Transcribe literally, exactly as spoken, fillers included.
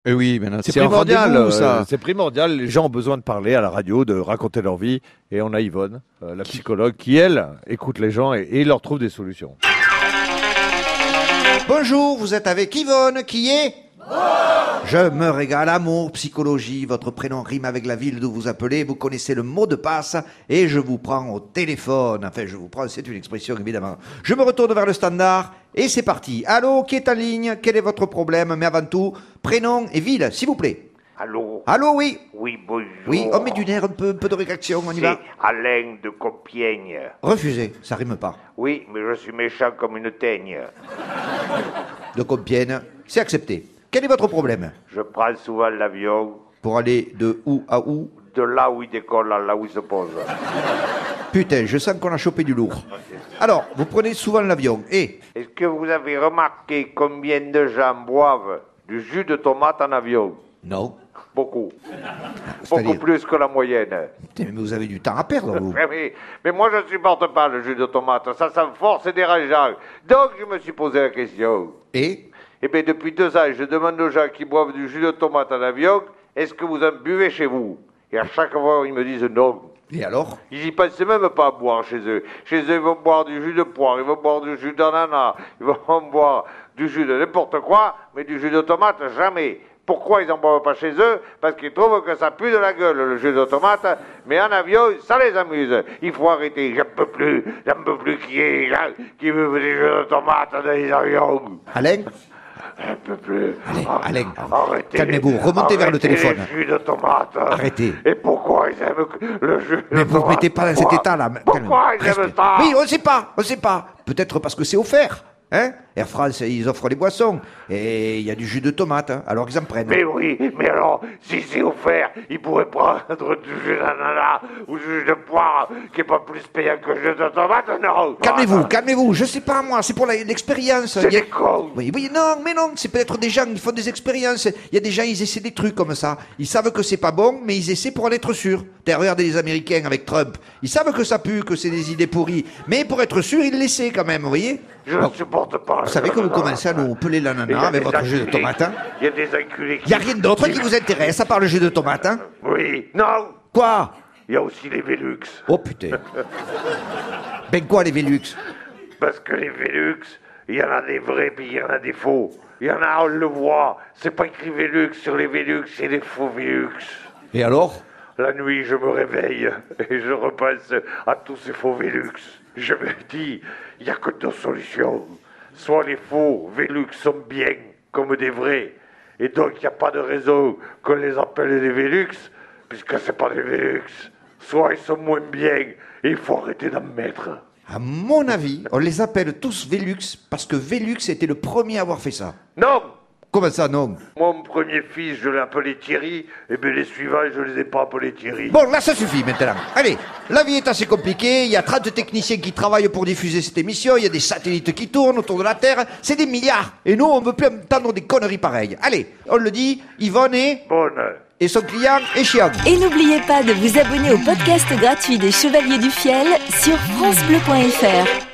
Et oui, mais c'est primordial. Euh, c'est primordial. Les gens ont besoin de parler à la radio, de raconter leur vie. Et on a Yvonne, euh, la psychologue, qui, elle, écoute les gens et, et leur trouve des solutions. Bonjour, vous êtes avec Yvonne, qui est... Je me régale, amour, psychologie, votre prénom rime avec la ville d'où vous appelez, vous connaissez le mot de passe et je vous prends au téléphone. Enfin, je vous prends, c'est une expression évidemment. Je me retourne vers le standard et c'est parti. Allô, qui est en ligne? Quel est votre problème? Mais avant tout, prénom et ville, s'il vous plaît. Allô? Allô, oui? Oui, bonjour. Oui, on met du nerf, un peu, un peu de réaction, on y va? C'est Alain de Compiègne. Refusé, ça rime pas. Oui, mais je suis méchant comme une teigne. De Compiègne, c'est accepté. Quel est votre problème? Je prends souvent l'avion. Pour aller de où à où? De là où il décolle à là où il se pose. Putain, je sens qu'on a chopé du lourd. Alors, vous prenez souvent l'avion, et... Est-ce que vous avez remarqué combien de gens boivent du jus de tomate en avion? Non. Beaucoup. Beaucoup plus que la moyenne. Putain, mais vous avez du temps à perdre, vous. mais, mais, mais moi, je ne supporte pas le jus de tomate. Ça, ça me force et dérangeant. Donc, je me suis posé la question. Et? Eh bien, depuis deux ans, je demande aux gens qui boivent du jus de tomate en avion, est-ce que vous en buvez chez vous? Et à chaque fois, ils me disent non. Et alors? Ils n'y pensent même pas à boire chez eux. Chez eux, ils vont boire du jus de poire, ils vont boire du jus d'ananas, ils vont boire du jus de n'importe quoi, mais du jus de tomate, jamais. Pourquoi ils n'en boivent pas chez eux? Parce qu'ils trouvent que ça pue de la gueule, le jus de tomate, mais en avion, ça les amuse. Il faut arrêter, j'en peux plus, j'en peux plus qui est, qui veut des jus de tomate dans les avions. Alain? Un peu plus. Allez, Alain, arrêtez. Calmez-vous, remontez vers le téléphone. Le jus de tomate. Arrêtez. Et pourquoi ils aiment le jus de tomate? Mais vous ne mettez pas dans cet état-là. Pourquoi ils aiment ça? Oui, on ne sait pas, on ne sait pas. Peut-être parce que c'est offert. Hein? Air France, ils offrent les boissons. Et il y a du jus de tomate, hein, alors ils en prennent. Mais oui, mais alors, si c'est offert, ils pourraient prendre du jus d'ananas ou du jus de poire, qui n'est pas plus payant que le jus de tomate, non? Calmez-vous, calmez-vous, je sais pas moi, c'est pour la- l'expérience. C'est Il y a- des cons. Oui, oui, non, mais non, c'est peut-être des gens qui font des expériences. Il y a des gens, ils essaient des trucs comme ça. Ils savent que c'est pas bon, mais ils essaient pour en être sûrs. D'ailleurs, regardez les Américains avec Trump. Ils savent que ça pue, que c'est des idées pourries. Mais pour être sûrs, ils l'essaient quand même, vous voyez? Je ne supporte pas. Vous savez que vous commencez à nous peler l'ananas avec votre jus de tomate, hein? Il y a des enculés qui... Il n'y a rien d'autre qui vous intéresse à part le jus de tomate, hein? Oui, non. Quoi? Il y a aussi les Velux. Oh putain. Ben quoi les Velux? Parce que les Velux, il y en a des vrais puis il y en a des faux. Il y en a, on le voit. C'est pas écrit Velux sur les Velux, c'est des faux Velux. Et alors? La nuit, je me réveille et je repense à tous ces faux Velux. Je me dis, il n'y a que deux solutions. Soit les faux Velux sont bien comme des vrais, et donc il n'y a pas de raison qu'on les appelle des Velux, puisque c'est pas des Velux. Soit ils sont moins bien, et il faut arrêter d'en mettre. À mon avis, on les appelle tous Velux parce que Velux était le premier à avoir fait ça. Non! Comment ça, non? Mon premier fils, je l'ai appelé Thierry, et bien les suivants, je les ai pas appelés Thierry. Bon, là, ça suffit maintenant. Allez, la vie est assez compliquée. Il y a trente techniciens qui travaillent pour diffuser cette émission. Il y a des satellites qui tournent autour de la Terre. C'est des milliards. Et nous, on veut plus entendre des conneries pareilles. Allez, on le dit, Yvonne est... Bonne. Et son client est chiant. Et n'oubliez pas de vous abonner au podcast gratuit des Chevaliers du Fiel sur francebleu point fr.